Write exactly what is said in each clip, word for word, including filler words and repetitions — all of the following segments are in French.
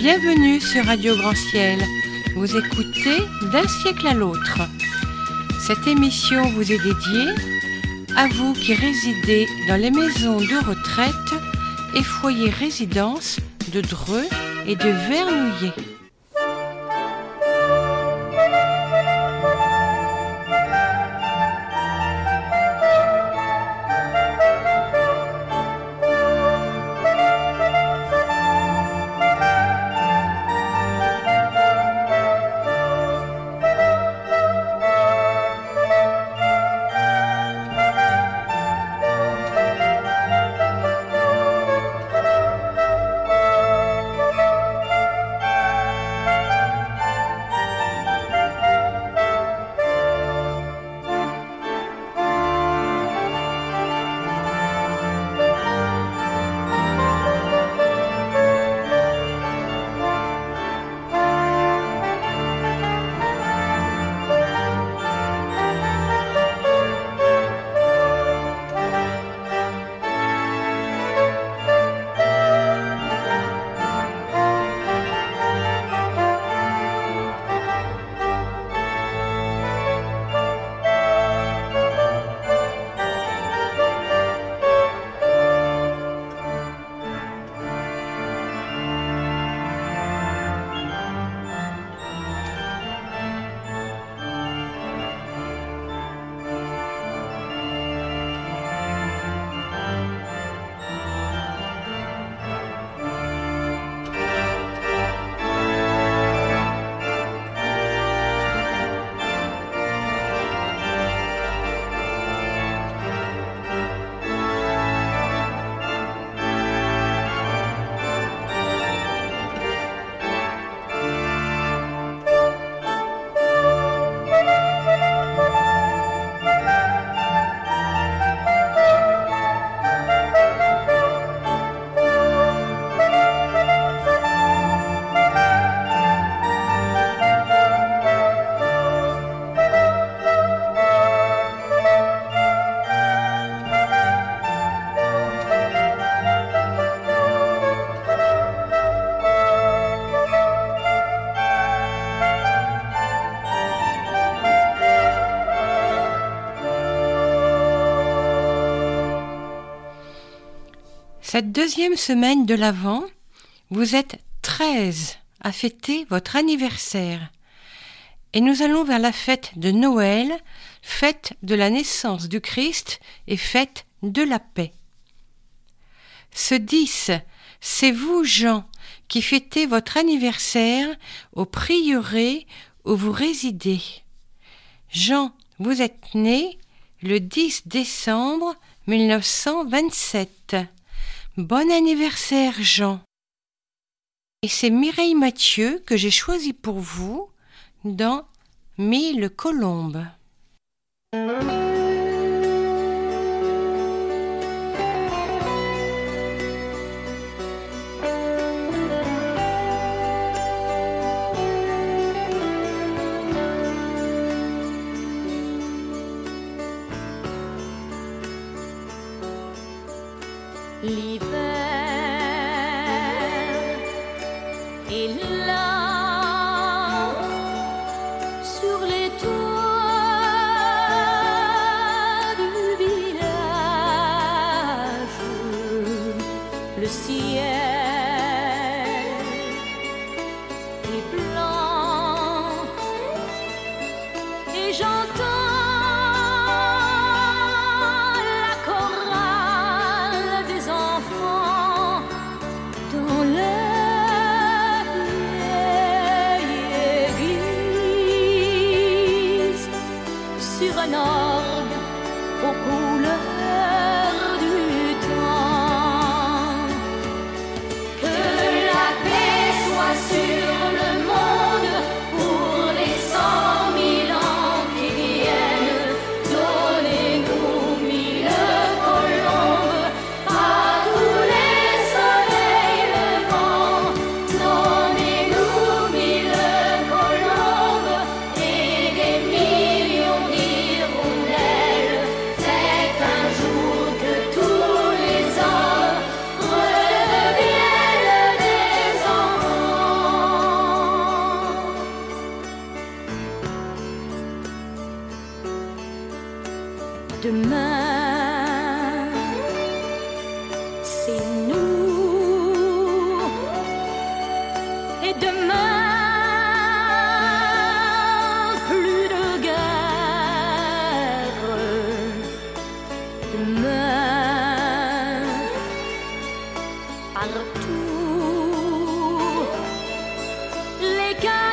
Bienvenue sur Radio Grand Ciel. Vous écoutez D'un siècle à l'autre. Cette émission vous est dédiée à vous qui résidez dans les maisons de retraite et foyers résidence de Dreux et de Vernouillet. Cette deuxième semaine de l'Avent, vous êtes treize à fêter votre anniversaire. Et nous allons vers la fête de Noël, fête de la naissance du Christ et fête de la paix. Ce dix, c'est vous, Jean, qui fêtez votre anniversaire au prieuré où vous résidez. Jean, vous êtes né le dix décembre mille neuf cent vingt-sept. Bon anniversaire, Jean. Et c'est Mireille Mathieu que j'ai choisi pour vous dans Mille colombes. L'hiver est là sur les toits du village. Le ciel est blanc et j'entends un orgue aux couleurs du temps. c'est nous. Et demain, plus de guerre. Demain, partout, les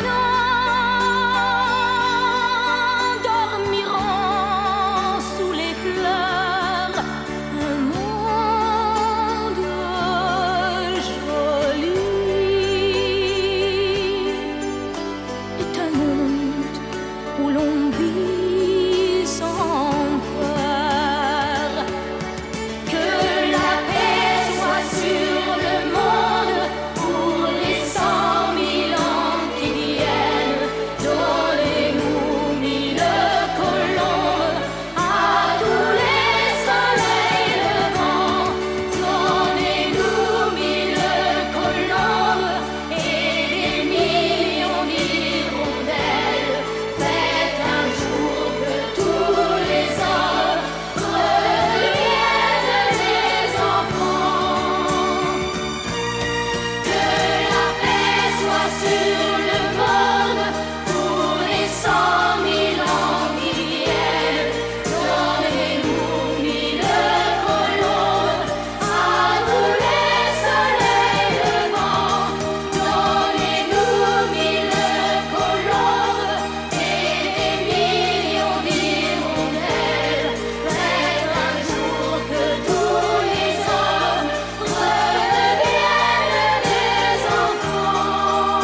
canons dormiront sous les fleurs. Un monde joli est un monde où l'on vit sans peur. Que la paix soit sur le monde pour les cent mille ans qui viennent. Donnez-nous mille colombes à tous les soleils levants. Donnez-nous mille colombes et des millions d'hirondelles. Faites un jour que tous les hommes redeviennent des enfants. Que la paix soit sur le monde pour les cent mille ans qui viennent. Donnez-nous mille colombes à tous les soleils levants. Donnez-nous mille colombes et des millions d'hirondelles. Faites un jour que tous les hommes redeviennent des enfants.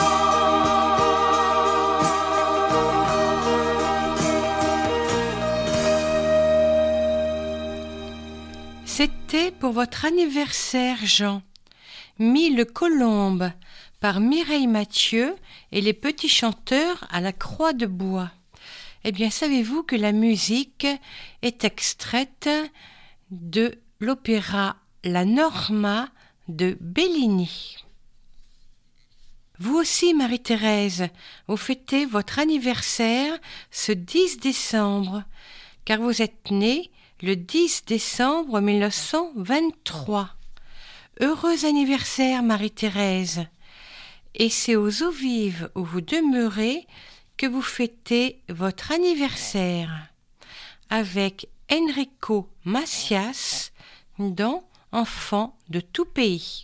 C'était pour votre anniversaire, Jean. Mille colombes par Mireille Mathieu et les petits chanteurs à la Croix de Bois. Eh bien, savez-vous que la musique est extraite de l'opéra La Norma de Bellini. Vous aussi, Marie-Thérèse, vous fêtez votre anniversaire ce dix décembre, car vous êtes née le dix décembre mille neuf cent vingt-trois. Heureux anniversaire, Marie-Thérèse. Et c'est aux eaux vives où vous demeurez que vous fêtez votre anniversaire, avec Enrico Macias dans Enfants de tout pays.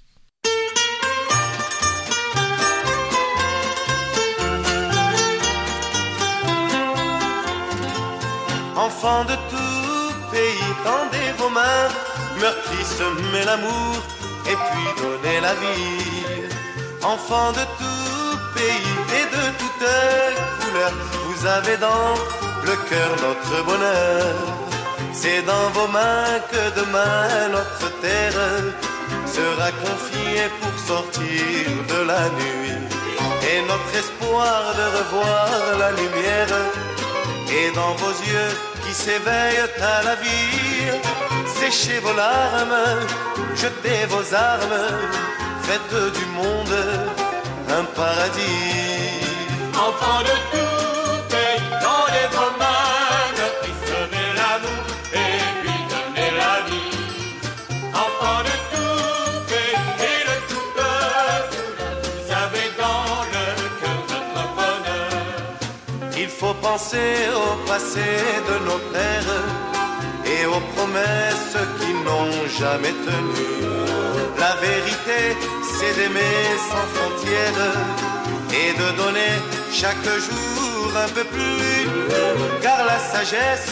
Enfants de tout pays, tendez vos mains, meurtri, semez l'amour, et puis donnez la vie. Enfants de tout pays et de toutes couleurs, vous avez dans le cœur notre bonheur. C'est dans vos mains que demain notre terre sera confiée pour sortir de la nuit. Et notre espoir de revoir la lumière est dans vos yeux qui s'éveillent à la vie. Séchez vos larmes, jetez vos armes, faites du monde un paradis. Enfants de tout pays, tendez vos mains, meurtri, semez l'amour, et puis donnez la vie. Enfants de tout pays et de tout peuple, vous avez dans le cœur notre bonheur. Il faut penser au passé de nos pères et aux promesses qui n'ont jamais tenu. La vérité, c'est d'aimer sans frontières et de donner chaque jour un peu plus. Car la sagesse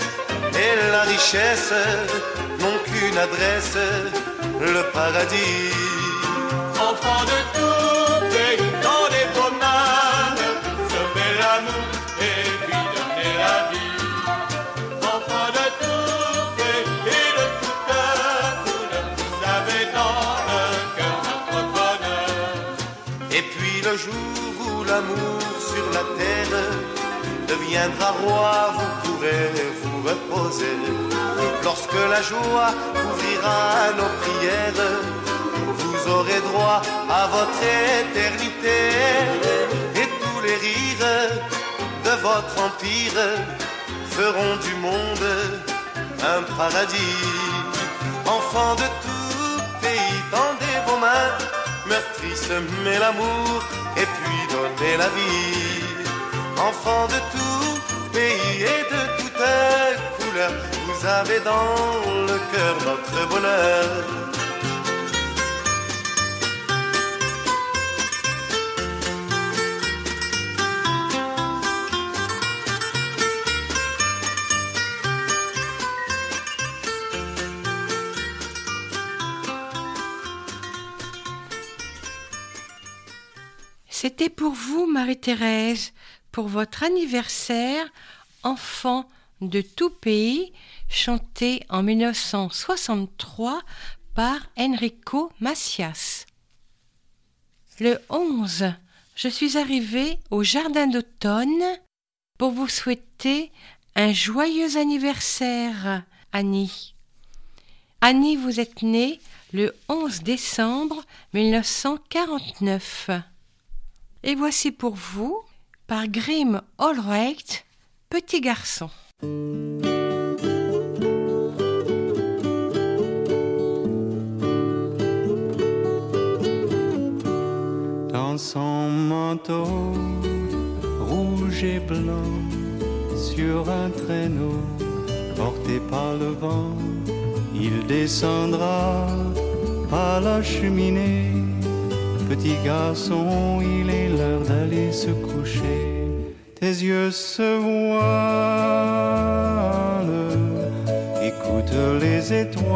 et la richesse n'ont qu'une adresse, le paradis. Enfants de tout pays, tendez vos mains, semez l'amour, et puis donnez la vie. Enfants de tout pays et de tout peuple, vous avez dans le cœur notre bonheur. Et puis le jour où l'amour sur la terre deviendra roi, vous pourrez vous reposer. Lorsque la joie couvrira nos prières, vous aurez droit à votre éternité. Et tous les rires de votre empire feront du monde un paradis. Enfants de tout meurtrissent, mais l'amour, et puis donner la vie. Enfants de tout pays et de toutes couleurs, vous avez dans le cœur notre bonheur. C'était pour vous, Marie-Thérèse, pour votre anniversaire, enfant de tout pays, chanté en mille neuf cent soixante-trois par Enrico Macias. Le onze, je suis arrivée au Jardin d'automne pour vous souhaiter un joyeux anniversaire, Annie. Annie, vous êtes née le onze décembre mille neuf cent quarante-neuf. Et voici pour vous, par Grim Allwright, Petit garçon. Dans son manteau rouge et blanc, sur un traîneau porté par le vent, il descendra à la cheminée. Petit garçon, il est l'heure d'aller se coucher. Tes yeux se voilent, écoute les étoiles.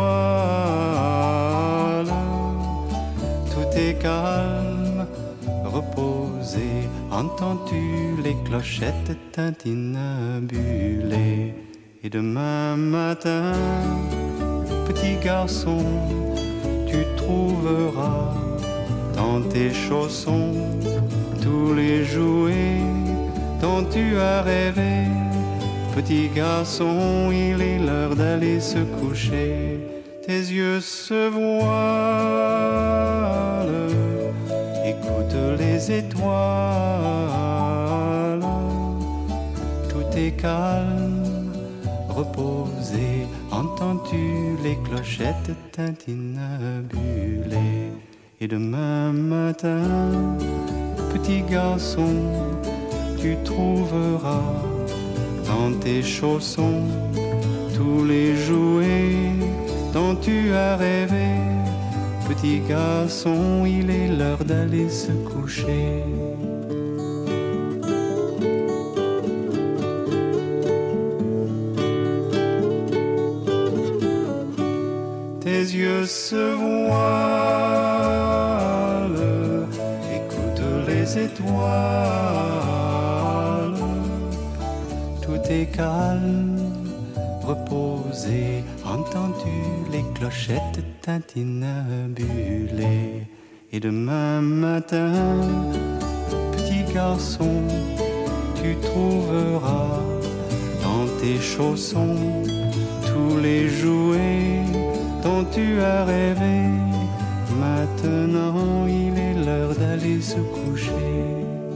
Tout est calme, reposé. Entends-tu les clochettes tintinabulées? Et demain matin, petit garçon, tu trouveras dans tes chaussons tous les jouets dont tu as rêvé. Petit garçon, il est l'heure d'aller se coucher. Tes yeux se voilent, écoute les étoiles. Tout est calme, reposé. Entends-tu les clochettes tintinabulées? Et demain matin, petit garçon, tu trouveras dans tes chaussons tous les jouets dont tu as rêvé. Petit garçon, il est l'heure d'aller se coucher. Tes yeux se voilent, écoute les étoiles. Tout est calme, reposé. Entends-tu les clochettes tintinabulées? Et demain matin, petit garçon, tu trouveras dans tes chaussons tous les jouets dont tu as rêvé. Maintenant, il est l'heure d'aller se coucher.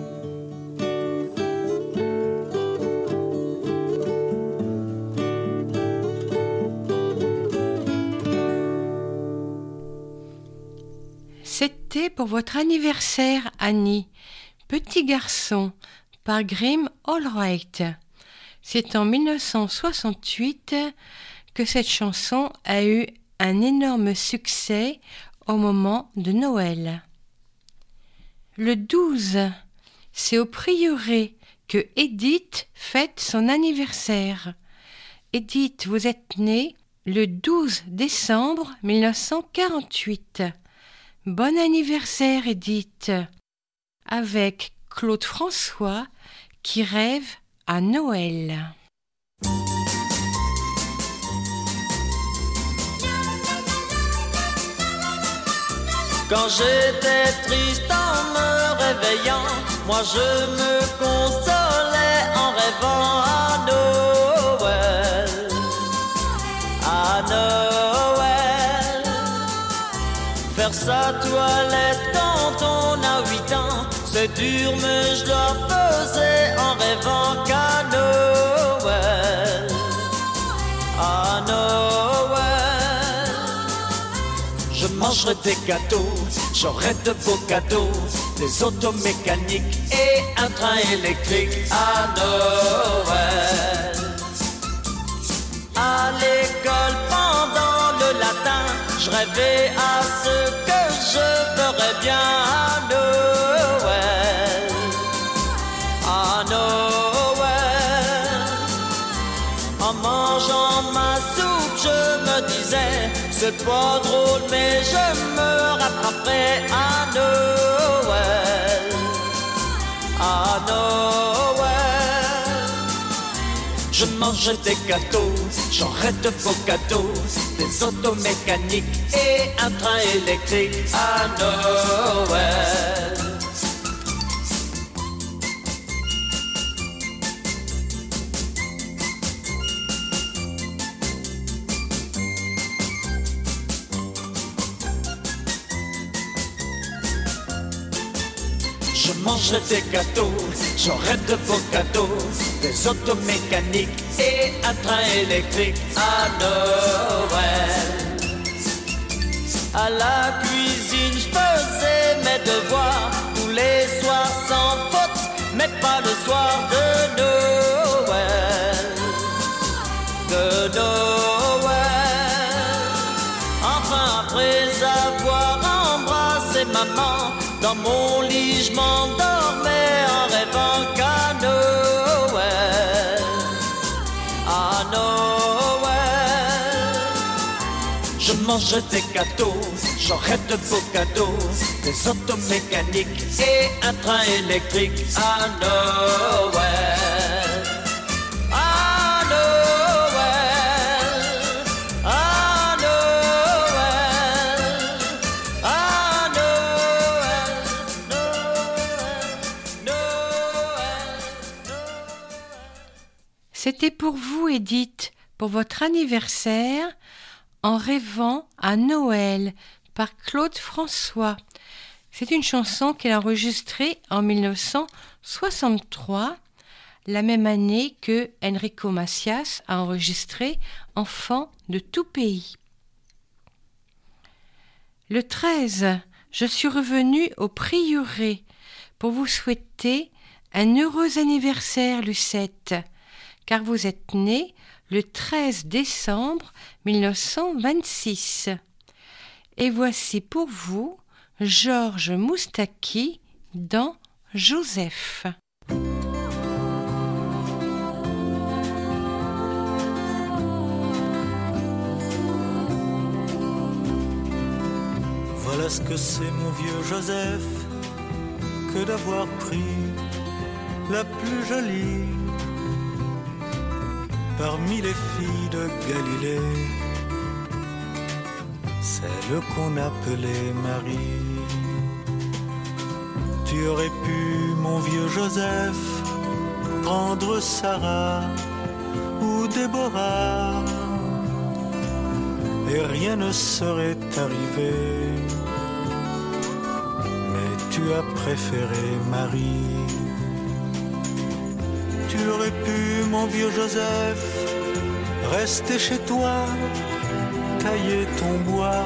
C'était pour votre anniversaire, Annie, Petit garçon, par Grim Allwright. C'est en mille neuf cent soixante-huit que cette chanson a eu un énorme succès au moment de Noël. Le douze, c'est au prieuré que Edith fête son anniversaire. Edith, vous êtes née le douze décembre mille neuf cent quarante-huit. Bon anniversaire, Edith, avec Claude François qui rêve à Noël. Quand j'étais triste en me réveillant, moi je me consolais en rêvant à Noël, à Noël. Faire sa toilette quand on a huit ans, c'est dur mais je la faisais en rêvant qu'à Noël, à Noël. Je mangerai des gâteaux, j'aurai de beaux cadeaux, des autos mécaniques et un train électrique à Noël. À l'école pendant le latin, je rêvais à ce que je ferais bien à Noël. À Noël, en mangeant ma soupe, je me disais, c'est pas drôle mais je me rattraperai à Noël. À Noël, je mangerai des gâteaux, j'aurai de beaux cadeaux, des autos mécaniques et un train électrique à Noël. Je mangerai des gâteaux, j'aurai de beaux cadeaux, des autos mécaniques et un train électrique à Noël. À la cuisine, je faisais mes devoirs tous les soirs sans faute, mais pas le soir de Noël. De Noël. Enfin, après avoir embrassé maman, dans mon lit, je m'endormais en rêvant qu'à Noël. À Noël, je mangerai des gâteaux, j'aurai de beaux cadeaux, des autos mécaniques et un train électrique à Noël. À Noël, à Noël, à Noël, Noël, Noël, Noël. C'était pour vous, Edith, pour votre anniversaire, En rêvant à Noël, par Claude François. C'est une chanson qu'elle a enregistrée en mille neuf cent soixante-trois, la même année que Enrico Macias a enregistré Enfant de tout pays. Le treize, je suis revenue au prieuré pour vous souhaiter un heureux anniversaire, Lucette, car vous êtes née le treize décembre mille neuf cent vingt-six. Et voici pour vous Georges Moustaki dans Joseph. Voilà ce que c'est, mon vieux Joseph, que d'avoir pris la plus jolie parmi les filles de Galilée, celle qu'on appelait Marie. Tu aurais pu, mon vieux Joseph, prendre Sarah ou Déborah, et rien ne serait arrivé. Mais tu as préféré Marie. Tu aurais pu, mon vieux Joseph, rester chez toi, tailler ton bois,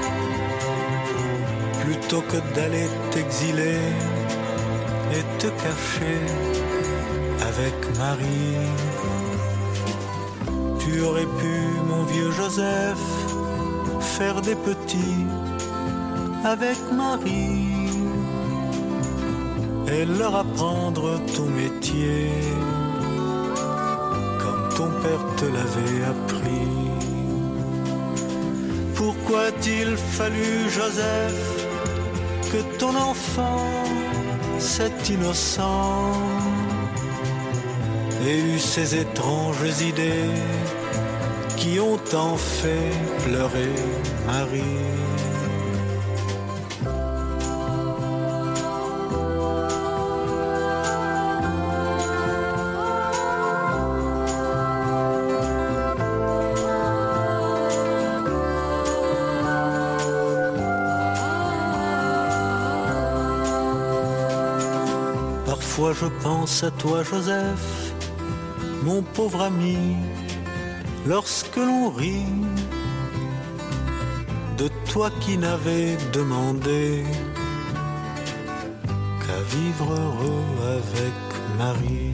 plutôt que d'aller t'exiler et te cacher avec Marie. Tu aurais pu, mon vieux Joseph, faire des petits avec Marie et leur apprendre ton métier, comme ton père te l'avait appris. Pourquoi a-t-il fallu, Joseph, que ton enfant, cet innocent, ait eu ces étranges idées qui ont tant fait pleurer Marie? Parfois je pense à toi, Joseph, mon pauvre ami, lorsque l'on rit de toi qui n'avais demandé qu'à vivre heureux avec Marie.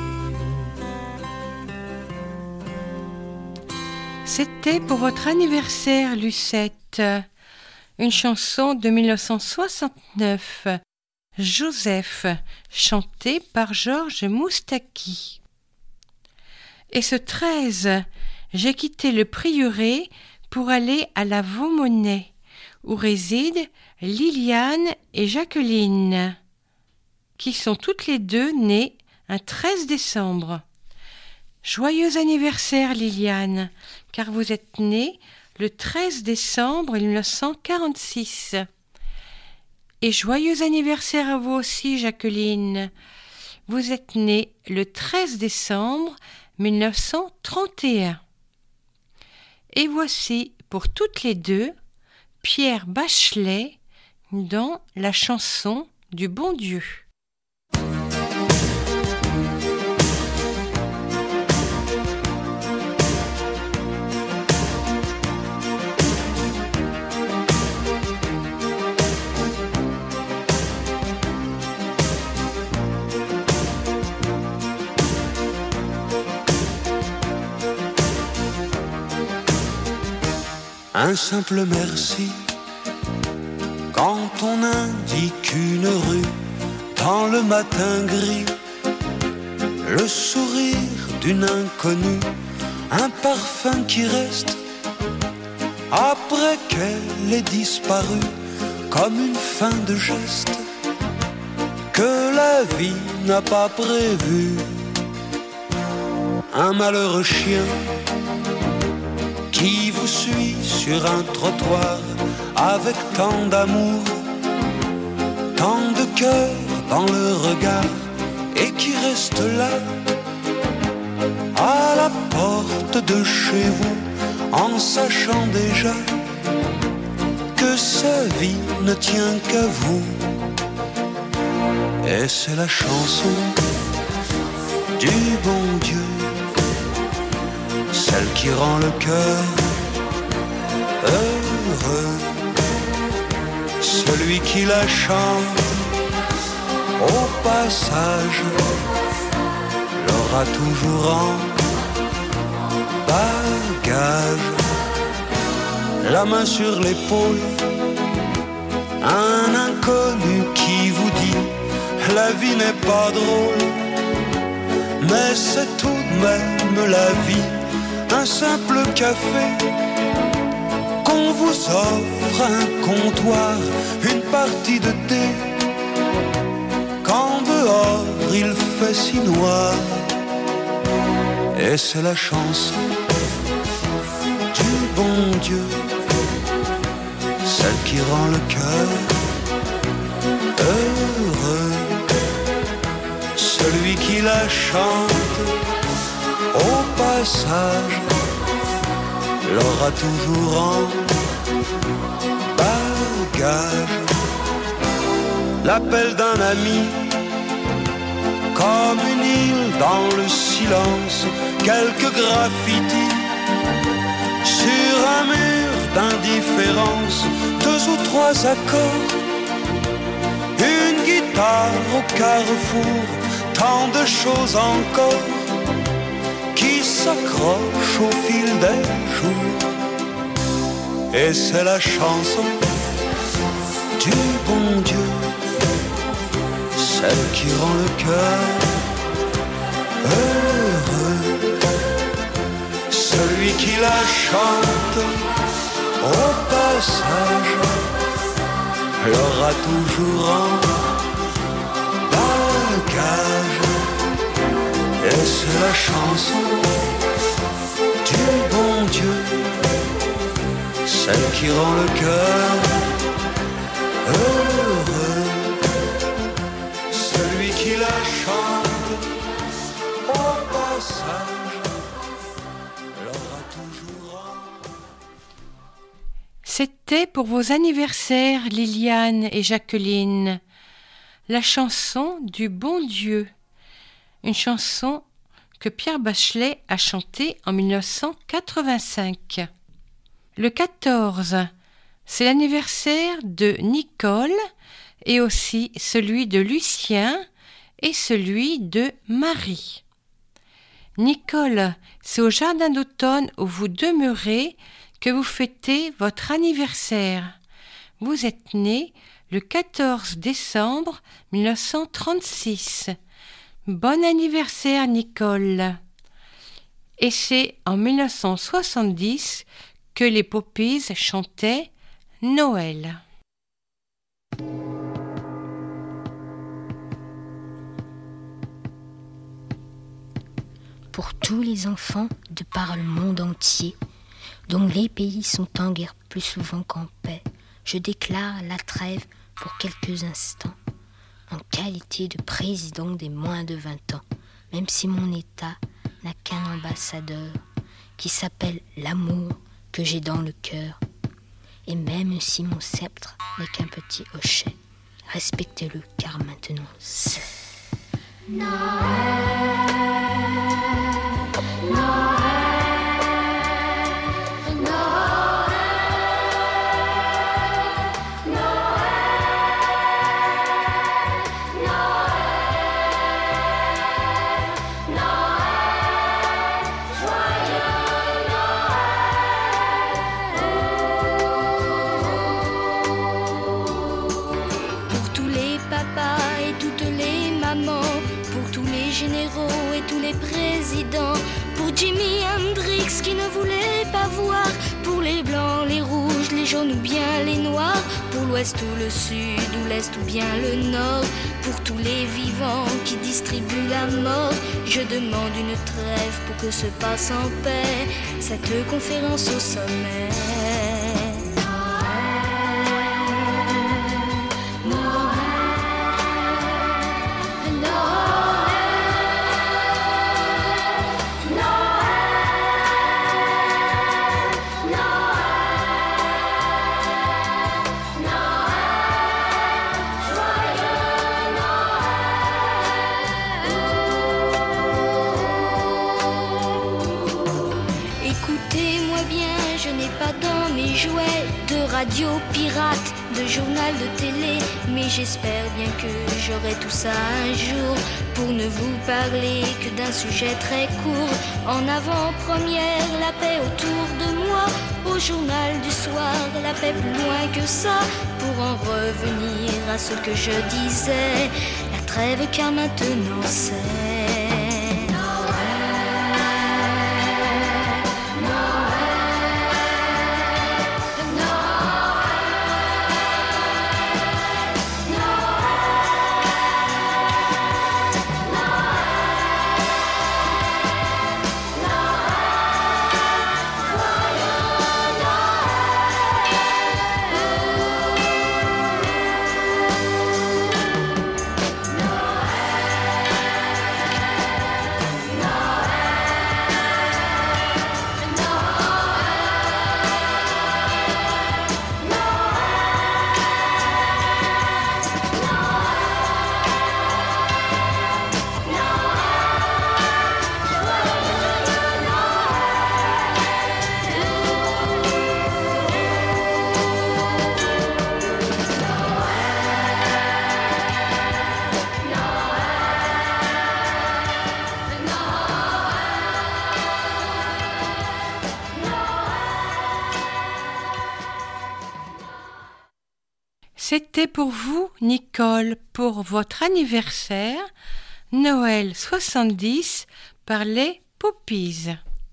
C'était pour votre anniversaire, Lucette, une chanson de mille neuf cent soixante-neuf, Joseph, chantée par Georges Moustaki. Et ce treize, j'ai quitté le prieuré pour aller à la Vaumonnaie, où résident Liliane et Jacqueline, qui sont toutes les deux nées un treize décembre. Joyeux anniversaire, Liliane, car vous êtes née le treize décembre mille neuf cent quarante-six. Et joyeux anniversaire à vous aussi, Jacqueline. Vous êtes née le treize décembre mille neuf cent trente et un. Et voici pour toutes les deux Pierre Bachelet dans la chanson du bon Dieu. Un simple merci quand on indique une rue dans le matin gris, le sourire d'une inconnue, un parfum qui reste après qu'elle ait disparu, comme une fin de geste que la vie n'a pas prévu. Un malheureux chien qui vous suit sur un trottoir avec tant d'amour, tant de cœur dans le regard, et qui reste là à la porte de chez vous, en sachant déjà que sa vie ne tient qu'à vous. Et c'est la chanson du bon Dieu, celle qui rend le cœur heureux. Celui qui la chante au passage l'aura toujours en bagage. La main sur l'épaule, un inconnu qui vous dit la vie n'est pas drôle, mais c'est tout de même la vie. Un simple café qu'on vous offre, un comptoir, une partie de thé, quand dehors il fait si noir. Et c'est la chanson du bon Dieu, celle qui rend le cœur heureux. Celui qui la chante au passage l'aura toujours en bagage. L'appel d'un ami, comme une île dans le silence, quelques graffitis sur un mur d'indifférence, deux ou trois accords, une guitare au carrefour, tant de choses encore qui s'accrochent au fil des jours. Et c'est la chanson du bon Dieu, celle qui rend le cœur heureux. Celui qui la chante au passage l'aura toujours en bagage. Et c'est la chanson du bon Dieu, celle qui rend le cœur heureux. Celui qui la chante au passage l'aura toujours en... C'était pour vos anniversaires, Liliane et Jacqueline, la chanson du bon Dieu, une chanson que Pierre Bachelet a chantée en mille neuf cent quatre-vingt-cinq. Le quatorze, C'est l'anniversaire de Nicole et aussi celui de Lucien et celui de Marie. Nicole, c'est au jardin d'automne où vous demeurez que vous fêtez votre anniversaire. Vous êtes né le quatorze décembre mille neuf cent trente-six. Bon anniversaire, Nicole. Et c'est en mille neuf cent soixante-dix que les Poppies chantaient Noël. Pour tous les enfants de par le monde entier, dont les pays sont en guerre plus souvent qu'en paix, je déclare la trêve pour quelques instants, en qualité de président des moins de vingt ans, même si mon État n'a qu'un ambassadeur, qui s'appelle l'amour que j'ai dans le cœur. Et même si mon sceptre n'est qu'un petit hochet, respectez-le, car maintenant c'est généraux et tous les présidents, pour Jimi Hendrix qui ne voulait pas voir, pour les blancs, les rouges, les jaunes ou bien les noirs, pour l'ouest ou le sud ou l'est ou bien le nord, pour tous les vivants qui distribuent la mort, je demande une trêve pour que se passe en paix cette conférence au sommet. Radio pirate, de journal de télé, mais j'espère bien que j'aurai tout ça un jour pour ne vous parler que d'un sujet très court. En avant-première, la paix autour de moi, au journal du soir, la paix plus loin que ça, pour en revenir à ce que je disais, la trêve car maintenant c'est C'était pour vous, Nicole, pour votre anniversaire, Noël soixante-dix, par les Poppies.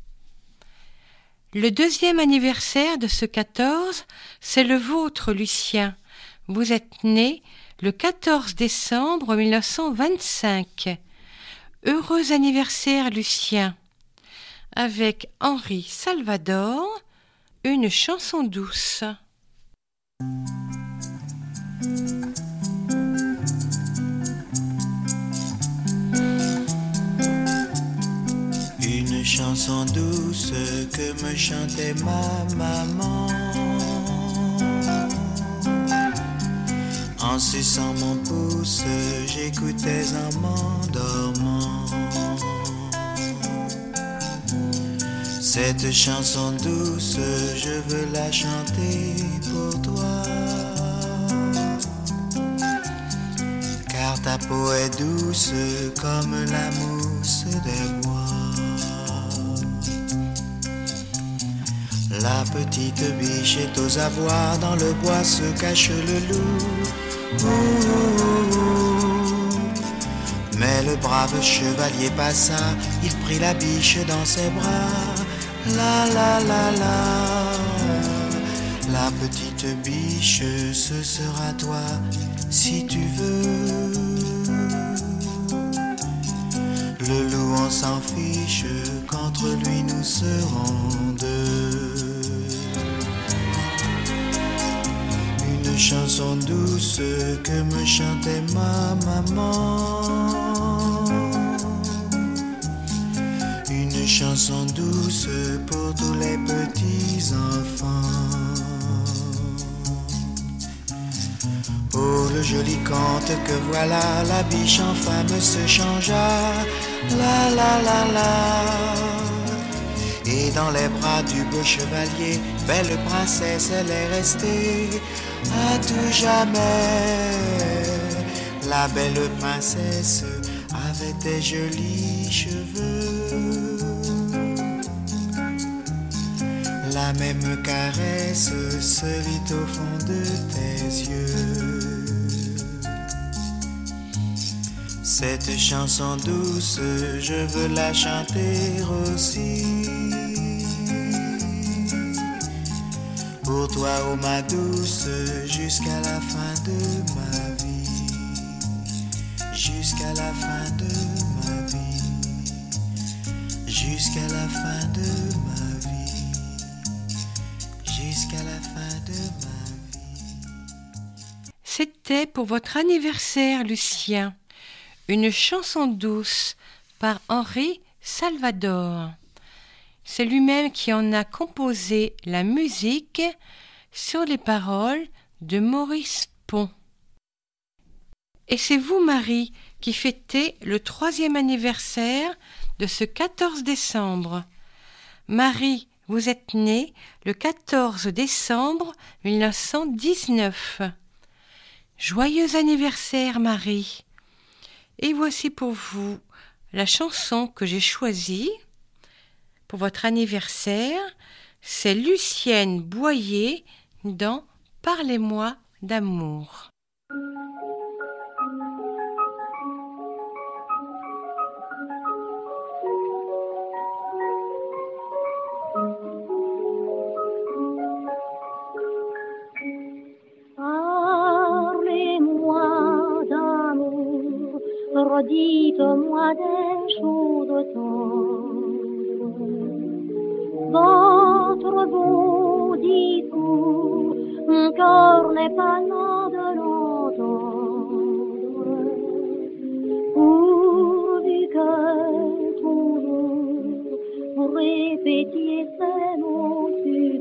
Le deuxième anniversaire de ce quatorze, c'est le vôtre, Lucien. Vous êtes né le quatorze décembre mille neuf cent vingt-cinq. Heureux anniversaire, Lucien. Avec Henri Salvador, une chanson douce. Une chanson douce que me chantait ma maman en suçant mon pouce, j'écoutais en m'endormant cette chanson douce, je veux la chanter pour toi. Ta peau est douce comme la mousse des bois. La petite biche est aux abois, dans le bois se cache le loup. Ouh. Mais le brave chevalier passa, il prit la biche dans ses bras. La la la la. La petite biche, ce sera toi si tu veux. Le loup on s'en fiche, qu'entre lui nous serons deux. Une chanson douce que me chantait ma maman. Une chanson douce pour tous les petits enfants. Pour le joli conte que voilà, la biche en femme se changea. La la la la. Et dans les bras du beau chevalier, belle princesse elle est restée à tout jamais. La belle princesse avait des jolis cheveux. La même caresse se lit au fond de tes yeux. Cette chanson douce, je veux la chanter aussi. Pour toi, oh ma douce, jusqu'à la fin de ma vie. Jusqu'à la fin de ma vie. Jusqu'à la fin de ma vie. Jusqu'à la fin de ma vie. C'était pour votre anniversaire, Lucien. Une chanson douce par Henri Salvador. C'est lui-même qui en a composé la musique sur les paroles de Maurice Pon. Et c'est vous, Marie, qui fêtez le troisième anniversaire de ce quatorze décembre. Marie, vous êtes née le quatorze décembre mille neuf cent dix-neuf. Joyeux anniversaire, Marie! Et voici pour vous la chanson que j'ai choisie pour votre anniversaire. C'est Lucienne Boyer dans « Parlez-moi d'amour ». Dites-moi des choses tendres. Votre beau discours, mon cœur n'est pas là de l'entendre. Pourvu que toujours vous répétiez ces mots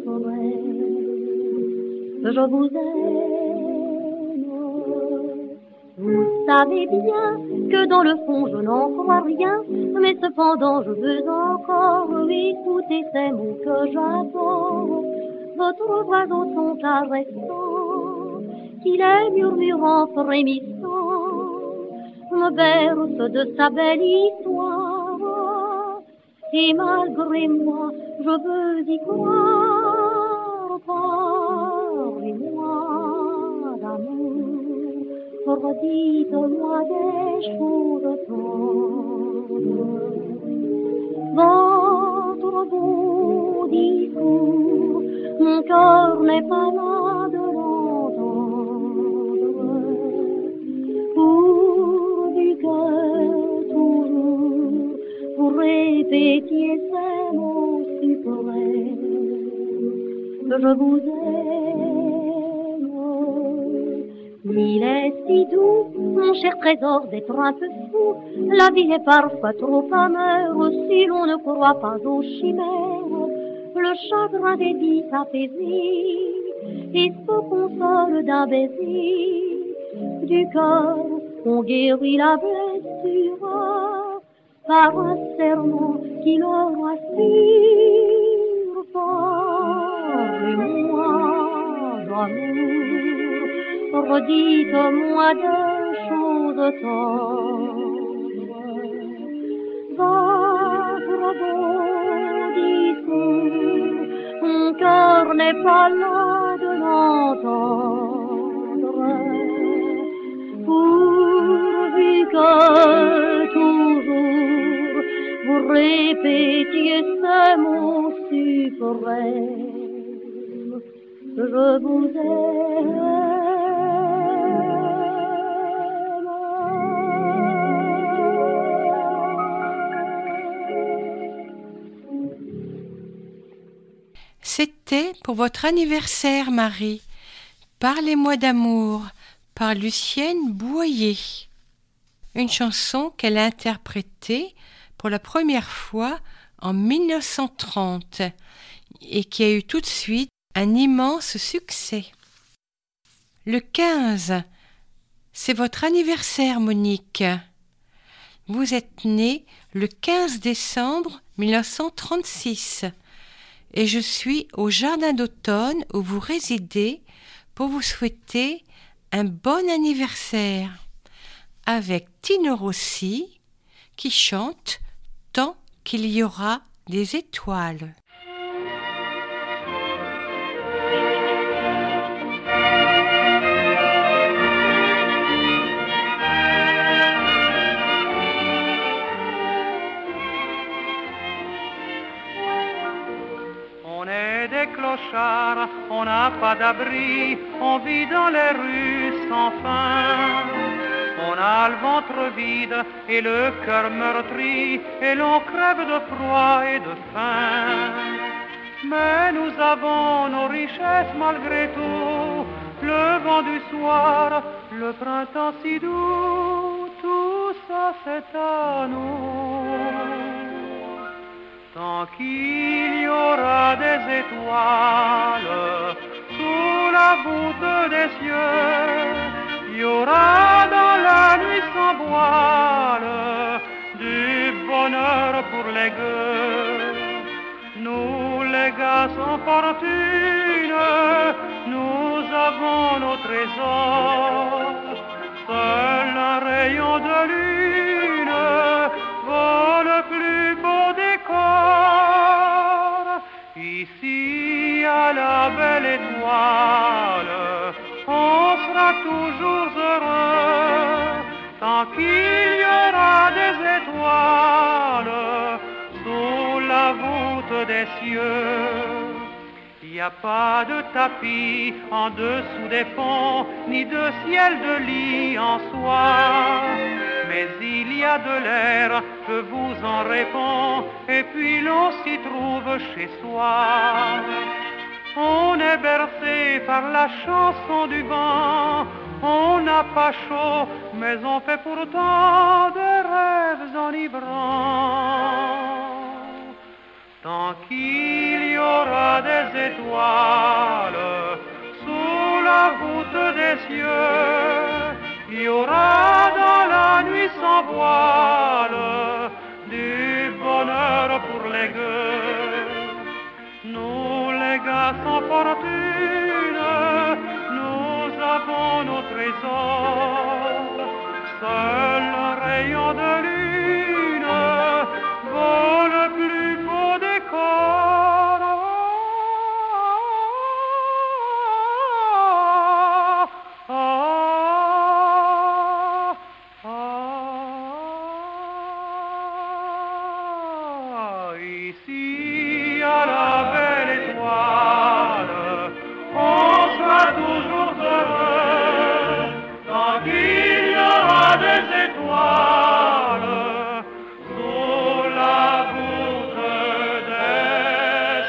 suprêmes, je vous aime. Vous savez bien que dans le fond je n'en crois rien, mais cependant je veux encore écouter ces mots que j'adore. Votre oiseau son caressant, qu'il est murmurant, frémissant, me berce de sa belle histoire. Et malgré moi, je veux y croire. Parlez-moi d'amour, redites-moi des choses tendres. Votre beau discours, mon cœur n'est pas là de l'entendre. Pourvu que toujours vous répétiez ces mots suprêmes, je vous aime. Il est si doux, mon cher trésor, d'être un peu fou. La vie est parfois trop amère si l'on ne croit pas aux chimères. Le chagrin des vies s'apaisit et se console d'un baiser. Du cœur, on guérit la blessure par un serment qui le rassure. Parlez-moi d'amour, redites-moi des choses de tendre. Votre beau discours, mon cœur n'est pas là de l'entendre. Pourvu que toujours vous répétiez ces mots suprêmes, je vous aime. C'était pour votre anniversaire, Marie. Parlez-moi d'amour, par Lucienne Boyer. Une chanson qu'elle a interprétée pour la première fois en mille neuf cent trente et qui a eu tout de suite un immense succès. Le quinze, c'est votre anniversaire, Monique. Vous êtes née le quinze décembre mille neuf cent trente-six et je suis au jardin d'automne où vous résidez pour vous souhaiter un bon anniversaire avec Tino Rossi qui chante Tant qu'il y aura des étoiles. Clochard, on n'a pas d'abri, on vit dans les rues sans fin. On a le ventre vide et le cœur meurtri, et l'on crève de froid et de faim. Mais nous avons nos richesses malgré tout, le vent du soir, le printemps si doux, tout ça c'est à nous. Tant qu'il y aura des étoiles sous la voûte des cieux, il y aura dans la nuit sans voile du bonheur pour les gueux. Nous les gars sans fortune, nous avons nos trésors. Seul un rayon de lune vaut le plus beau décor. Ici à la belle étoile, on sera toujours heureux tant qu'il y aura des étoiles sous la voûte des cieux. Il n'y a pas de tapis en dessous des ponts, ni de ciel de lit en soie. Mais il y a de l'air, je vous en réponds, et puis l'on s'y trouve chez soi. On est bercé par la chanson du vent, on n'a pas chaud, mais on fait pourtant des rêves enivrants. Tant qu'il y aura des étoiles sous la voûte des cieux, il y aura dans la nuit sans voile du bonheur pour les gueux. Nous les gars sans fortune, nous avons nos trésors. Seul un rayon de lune vaut le plus beau décor. Ah, ah, ah, ici à la belle étoile, on sera toujours heureux tant qu'il y aura des étoiles sous la voûte des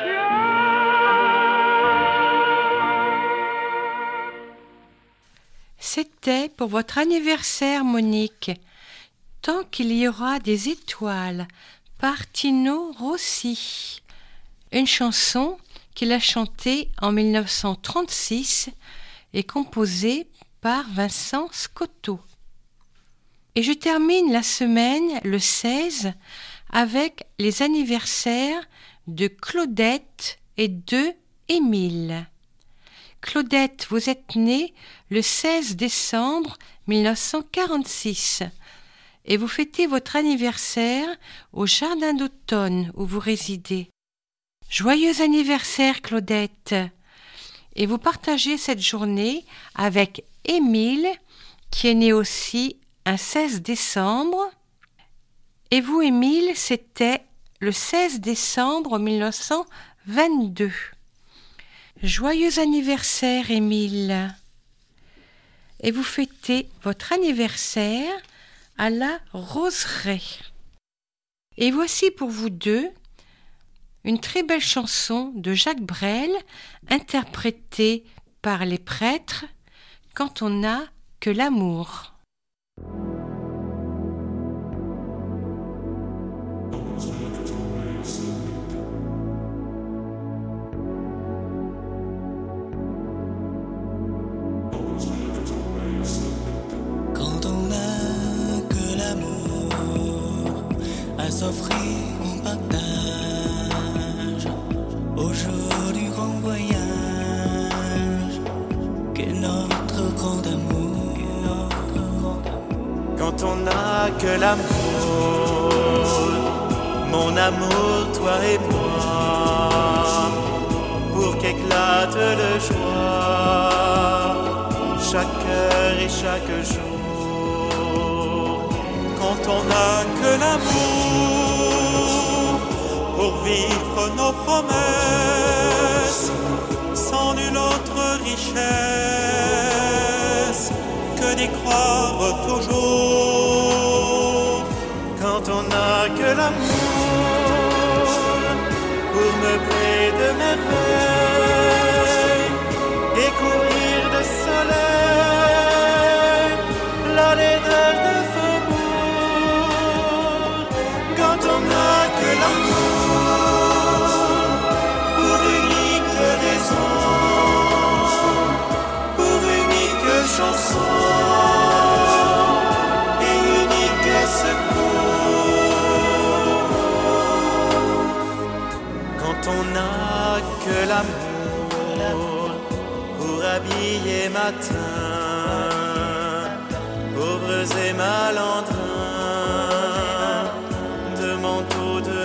cieux. C'était pour votre anniversaire, Monique. Tant qu'il y aura des étoiles, par Tino Rossi. Une chanson qu'il a chantée en mille neuf cent trente-six et composée par Vincent Scotto. Et je termine la semaine, le seize, avec les anniversaires de Claudette et de Émile. Claudette, vous êtes née le seize décembre mille neuf cent quarante-six et vous fêtez votre anniversaire au jardin d'automne où vous résidez. Joyeux anniversaire, Claudette! Et vous partagez cette journée avec Émile, qui est né aussi un seize décembre. Et vous, Émile, c'était le seize décembre mille neuf cent vingt-deux. Joyeux anniversaire, Émile! Et vous fêtez votre anniversaire à la Roseraie. Et voici pour vous deux une très belle chanson de Jacques Brel, interprétée par les prêtres, Quand on n'a que l'amour. Quand on n'a que l'amour à s'offrir en partage au jour du grand voyage qu'est notre grand amour. Quand on n'a que l'amour, mon amour, toi et moi, pour qu'éclate le joie, chaque heure et chaque jour. Quand on n'a que l'amour pour vivre nos promesses, sans nulle autre richesse que d'y croire toujours. Quand on n'a que l'amour pour meubler de merveilles et courir de soleil la laideur de faubourg. Quand on n'a que l'amour pour unique raison, pour unique chanson et unique secours. Quand on n'a que l'amour pour habiller matin pauvres et malandrins de manteaux de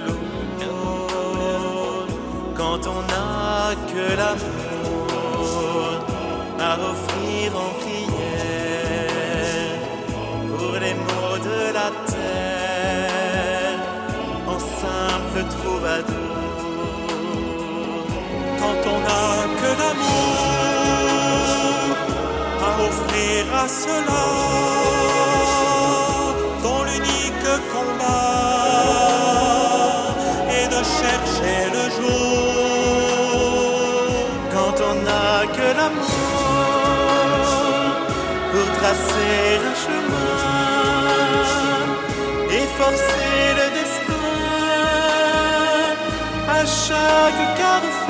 velours. Quand on n'a que l'amour à offrir en prière pour les maux de la terre en simple troubadour. Quand on n'a que l'amour à offrir à ceux-là dont l'unique combat est de chercher le jour. Quand on n'a que l'amour pour tracer un chemin et forcer le destin à chaque carrefour.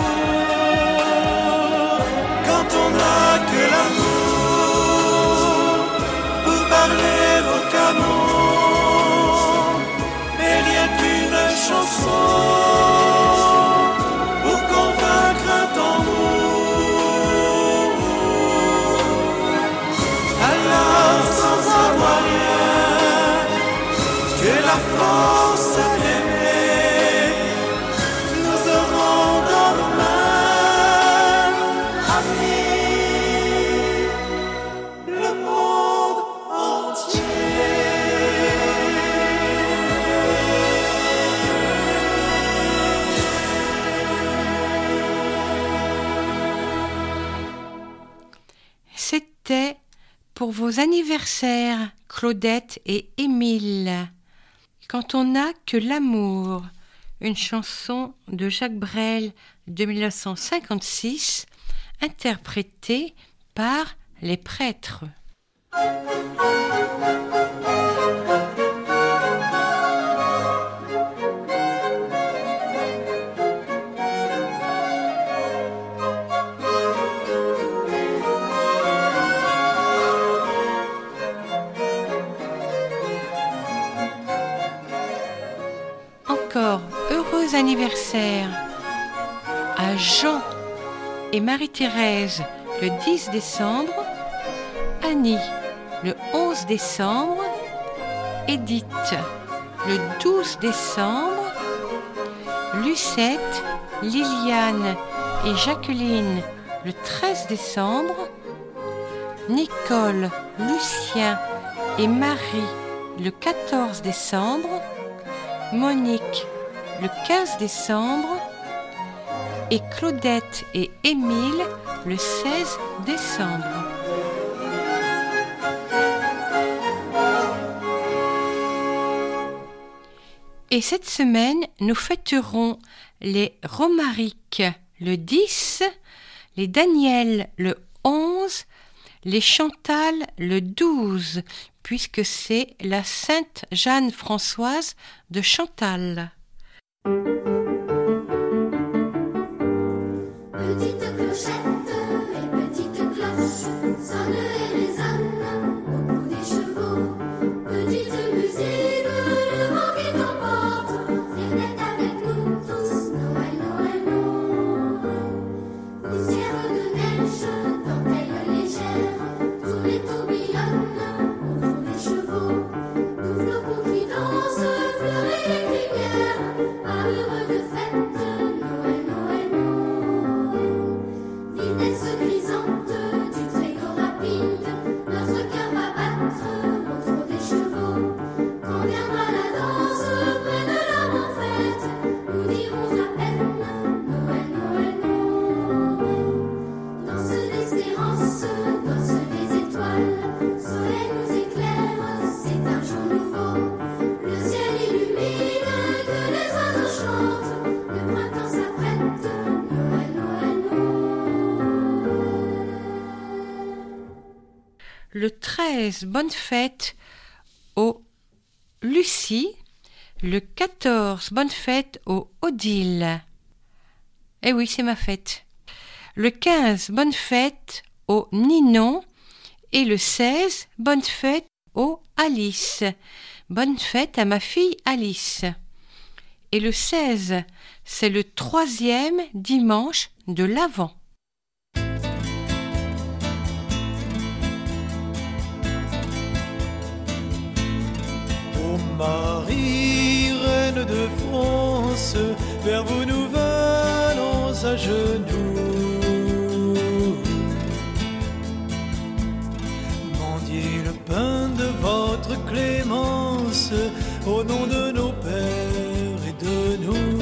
Quand on n'a que l'amour pour parler au canon et rien qu'une chanson pour convaincre un tambour. Alors sans avoir rien que la force d'aimer, nous aurons dans nos mains, amis, le monde entier. C'était pour vos anniversaires, Claudette et Émile. Quand on n'a que l'amour, une chanson de Jacques Brel de mille neuf cent cinquante-six, interprétée par les prêtres. Encore heureux anniversaire à Jean et Marie-Thérèse le dix décembre, Annie le onze décembre, Edith le douze décembre, Lucette, Liliane et Jacqueline le treize décembre, Nicole, Lucien et Marie le quatorze décembre, Monique le quinze décembre et Claudette et Émile le seize décembre. Et cette semaine, nous fêterons les Romaric le dix, les Daniel le onze, les Chantal le douze, puisque c'est la Sainte Jeanne-Françoise de Chantal. Petite clochette et petite cloche sonne et résonne au bout des chevaux. Petite musique, le vent qui t'emporte, viens avec nous tous, Noël, Noël, Noël. Poussière de neige, dentelle légère, tous les tourbillonnent autour des chevaux. Nous flocons qui dansent, fleurs et les crinières, parleurs de fête, Noël, Noël, Noël. Vitesse grisante du traîneau rapide, notre cœur va battre autour des chevaux. Quand viendra la danse près de l'arbre en fête, nous dirons à peine Noël, Noël, Noël. Danse d'espérance, danse des étoiles, soleil nous éclaire, c'est un jour nouveau. Le ciel illumine, que les oiseaux chantent, le printemps s'apprête, Noël, Noël, Noël. Le treize, bonne fête au Lucie. Le quatorze, bonne fête au Odile. Eh oui, c'est ma fête. Le quinze, bonne fête au Ninon. Et le seize, bonne fête au Alice. Bonne fête à ma fille Alice. Et le seize, c'est le troisième dimanche de l'Avent. Ô Marie, reine de France, vers vous nous venons à genoux. Mendiez le pain de votre clémence, au nom de nos pères et de nous.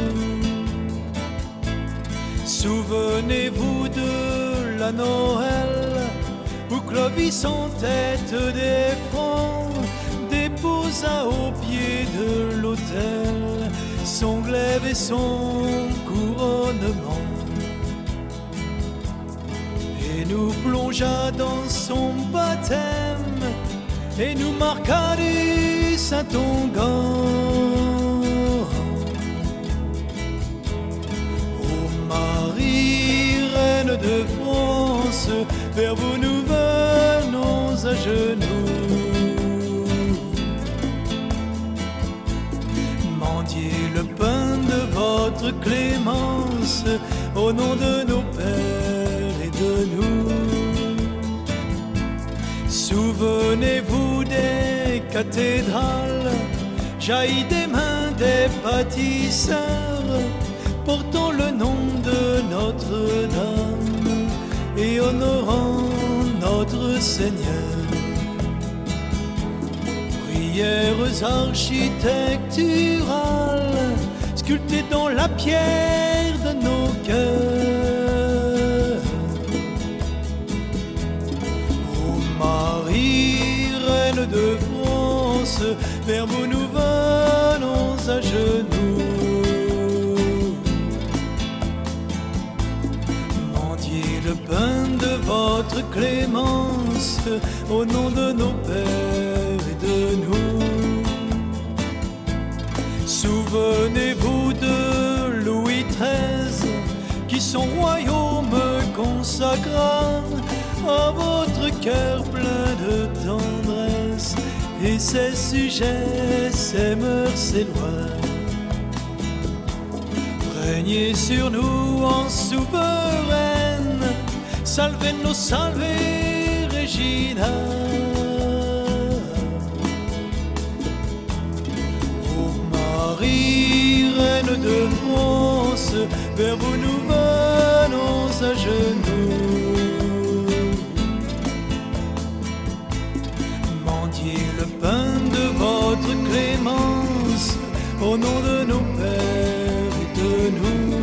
Souvenez-vous de la Noël, où Clovis en tête des francs déposa au pied de l'autel son glaive et son couronnement, et nous plongea dans son baptême et nous marqua du Saint-Onguent. Ô Marie, reine de France, vers vous nous venons à genoux. Mendiez le pain de votre clémence, au nom de nos pères et de nous. Souvenez-vous des cathédrales, jaillies des mains des bâtisseurs, portant le nom de Notre-Dame et honorant notre Seigneur. Prières architecturales, sculptées dans la pierre de nos cœurs. Ô Marie, reine de France, vers vous nous venons à genoux. Mendiez le pain de votre clémence, au nom de nos pères et de nous. Souvenez-vous de Louis treize, qui son royaume consacra à votre cœur plein de tendresse, et ses sujets, ses mœurs, ses lois. Régnez sur nous en souveraine, salve no salve Regina. Ô Marie, reine de France, vers vous nous venons à genoux. Mendiez le pain de votre clémence, au nom de nos pères et de nous.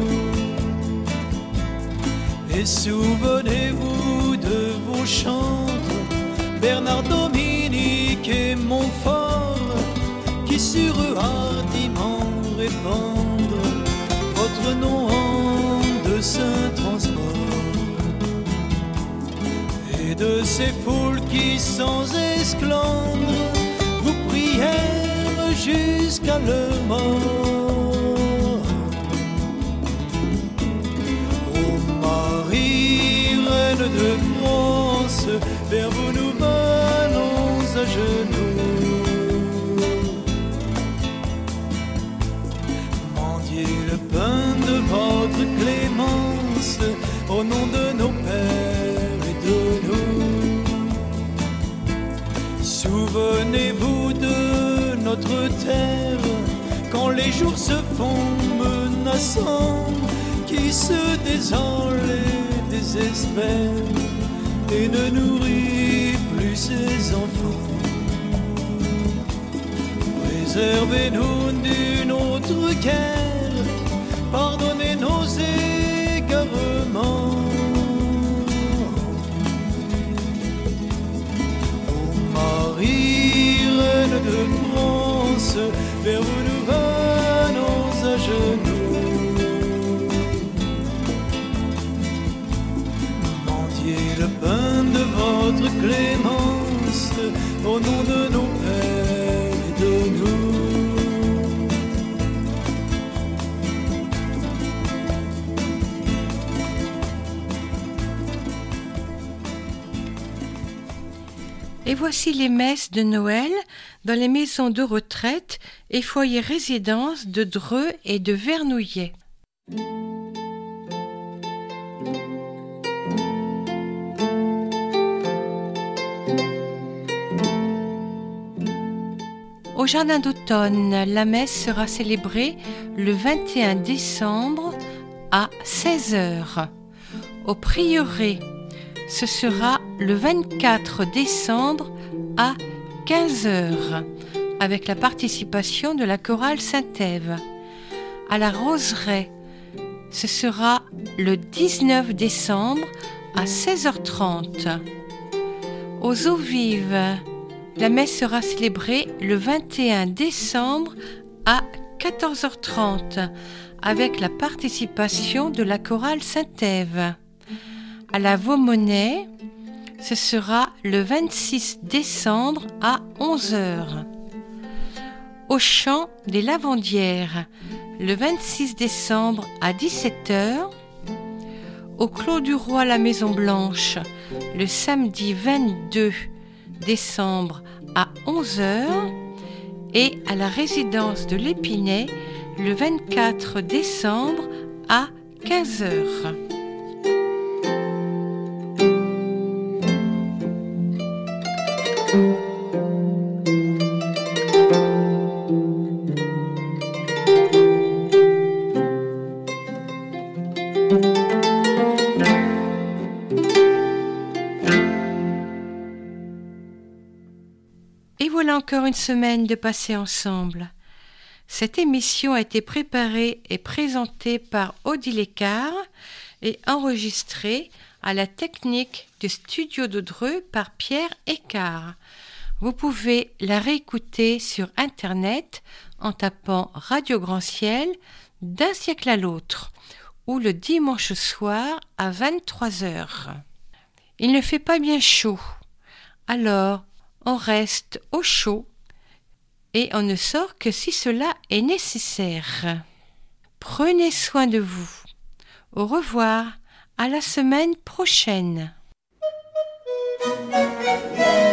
Et souvenez-vous de vos chantres, Bernard, Dominique et Montfort, qui sur eux hardiment répandre votre nom en de saint transport. Et de ces foules qui sans esclandre vous prièrent jusqu'à leur mort. Ô Marie, reine de France, vers vous nous venons à genoux. Mendiez le pain de votre clémence, au nom de nos pères et de nous. Souvenez-vous de notre terre, quand les jours se font menaçants, qui se désole et désespère et ne nourrit plus ses enfants. Préservez-nous d'une autre guerre, pardonnez nos égarements. Ô Marie, reine de France, vers vous nous venons à genoux. Mendiez le pain de votre clémence, au nom de nos pères et de nous. Et voici les messes de Noël dans les maisons de retraite et foyers résidences de Dreux et de Vernouillet. Au jardin d'automne, la messe sera célébrée le vingt et un décembre à seize heures. Au prieuré, ce sera le vingt-quatre décembre à quinze heures, avec la participation de la chorale Saint-Ève. À la roseraie, ce sera le dix-neuf décembre à seize heures trente. Aux eaux vives, la messe sera célébrée le vingt et un décembre à quatorze heures trente, avec la participation de la chorale Saint-Ève. À la Vaumonnaie, ce sera le vingt-six décembre à onze heures. Au Champ des Lavandières, le vingt-six décembre à dix-sept heures. Au Clos du Roi la Maison Blanche, le samedi vingt-deux décembre à onze heures. Et à la résidence de l'Épinay, le vingt-quatre décembre à quinze heures. Et voilà encore une semaine de passer ensemble. Cette émission a été préparée et présentée par Odile Écart et enregistrée à la technique du studio de Dreux par Pierre Écart. Vous pouvez la réécouter sur Internet en tapant Radio Grand Ciel d'un siècle à l'autre ou le dimanche soir à vingt-trois heures. Il ne fait pas bien chaud, alors on reste au chaud et on ne sort que si cela est nécessaire. Prenez soin de vous. Au revoir, à la semaine prochaine.